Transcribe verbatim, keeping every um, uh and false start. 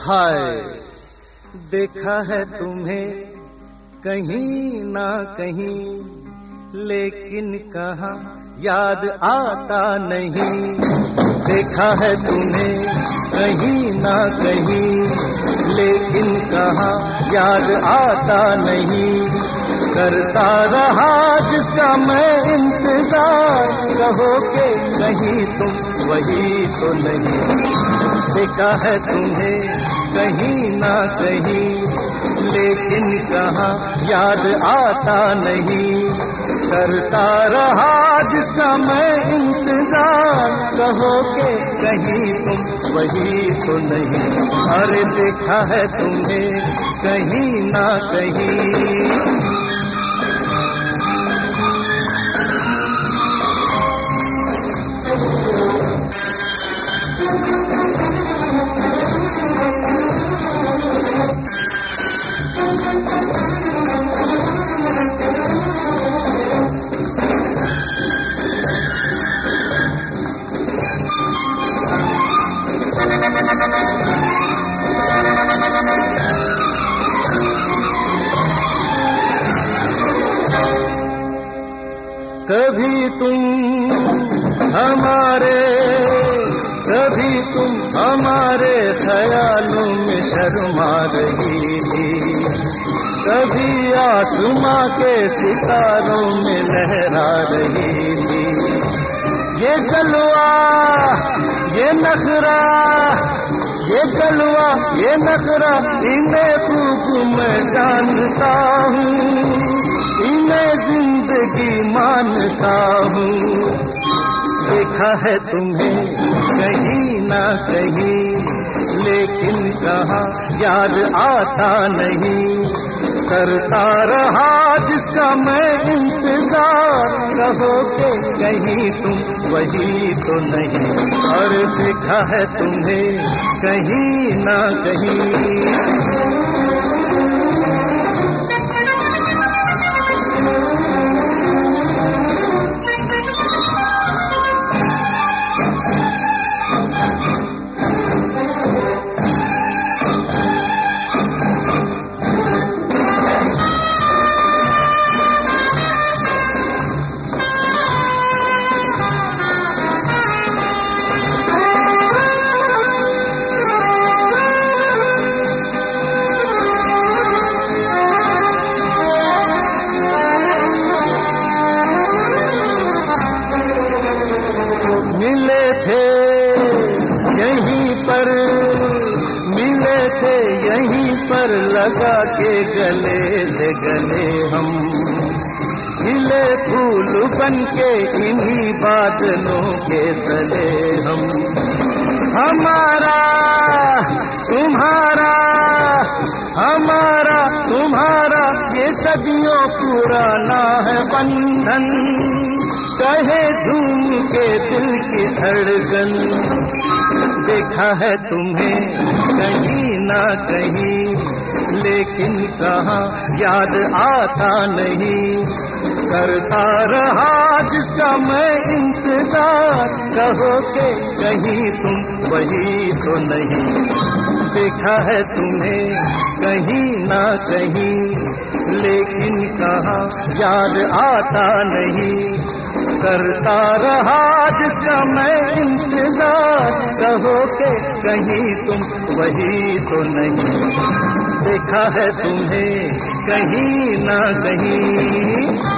हाय देखा है तुम्हें कहीं ना कहीं, लेकिन कहाँ याद आता नहीं। देखा है तुम्हें कहीं ना कहीं, लेकिन कहाँ याद आता नहीं। करता रहा जिसका मैं इंतजार, रहोगे कहीं तुम वही तो नहीं। देखा है तुम्हें कहीं ना कहीं, लेकिन कहाँ याद आता नहीं। करता रहा जिसका मैं इंतजार, कहोगे कहीं तुम वही तो नहीं। अरे देखा है तुम्हें कहीं ना कहीं। कभी तुम हमारे, कभी तुम हमारे ख्यालों में शर्मा रही थी। कभी आसमां के सितारों में लहरा रही थी। ये जलवा ये नखरा, ये जलवा ये नखरा, इन्हें खूब मैं जानता हूँ, इन्हें जिंदगी मानता हूँ। देखा है तुम्हें कहीं ना कहीं, लेकिन कहाँ याद आता नहीं। करता रहा जिसका मैं इंतजार, रहोगे कहीं तुम वही तो नहीं। और देखा है तुम्हें कहीं ना कहीं। मिले थे यहीं पर, मिले थे यहीं पर, लगा के गले से गले हम। खिले फूल बन के इन्हीं बादलों के तले हम। हमारा तुम्हारा, हमारा तुम्हारा, ये सदियों पुराना है बंधन। कहे झूम के दिल की धड़कन। देखा है तुम्हें कहीं ना कहीं, लेकिन कहाँ याद आता नहीं। करता रहा जिसका मैं इंतजार, कहोगे कहीं तुम वही तो नहीं। देखा है तुम्हें कहीं ना कहीं, लेकिन कहाँ याद आता नहीं। करता रहा जिसका मैं इंतजार, कहोगे कहीं तुम वही तो नहीं। देखा है तुम्हें कहीं ना कहीं।